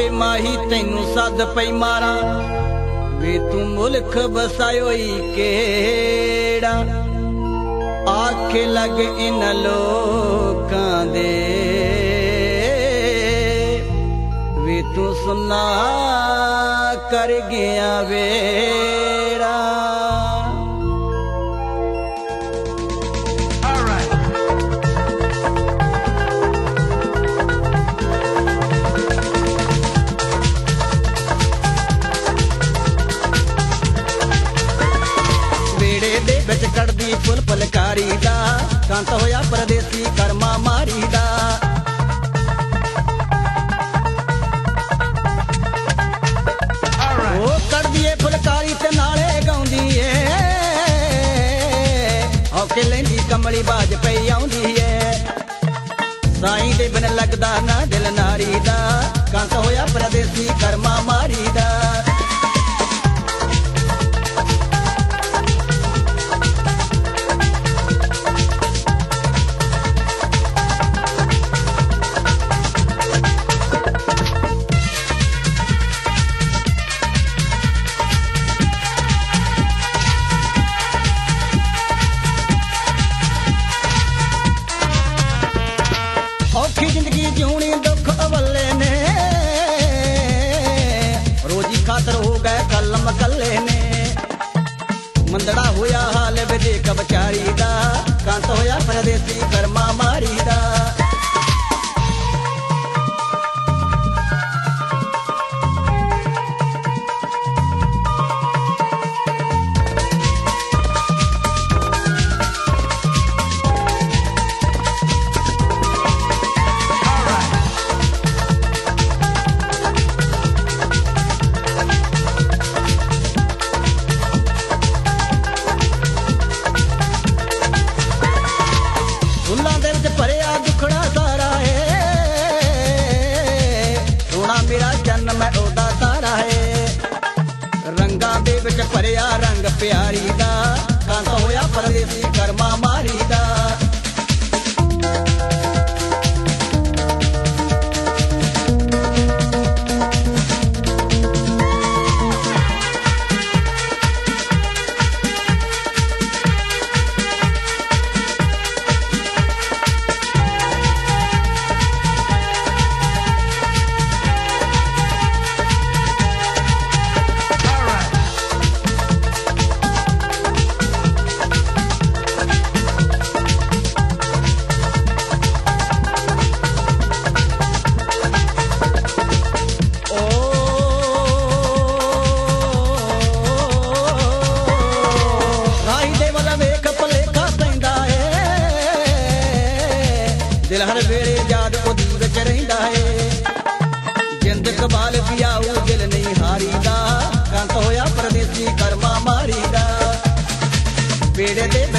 वे माही तैनू सद पई मारा वे तू मुल्क बसायो केड़ा आखे लग इन लोकां दे वे तू सुना कर गया वेड़ा। कड़दी फुल फलकारी दा कांत होया परदेसी कर्मा मारी दा ओ कड़दी फुलकारी ते नाले गाउंदी ए औके लैंदी कमली बाज पई आउंदी ए साईं दे बिन लगदा ना दिल नारी दा कांत होया परदेसी कर्मा मारी दा। औखी जिंदगी जीनी दुख अवले ने रोजी खातर हो गए कलम कल्ले ने मंदड़ा होया हाल वे देख बचारी दा कांत होया परदेसी कर्मा मारी दा। भरिया दुखड़ा सारा है सोना मेरा जन्म मैं ओदा सारा है रंगा दे विच भरिया रंग प्यारी दा कांत होया परदेसी कर्मा मारी दा। दिल हर वेले याद ओदी विच रहिंदा है जिंद कबाल पियाऊ दिल नहीं हारी दा कांत होया परदेसी कर्मा मारी दा बेड़े दे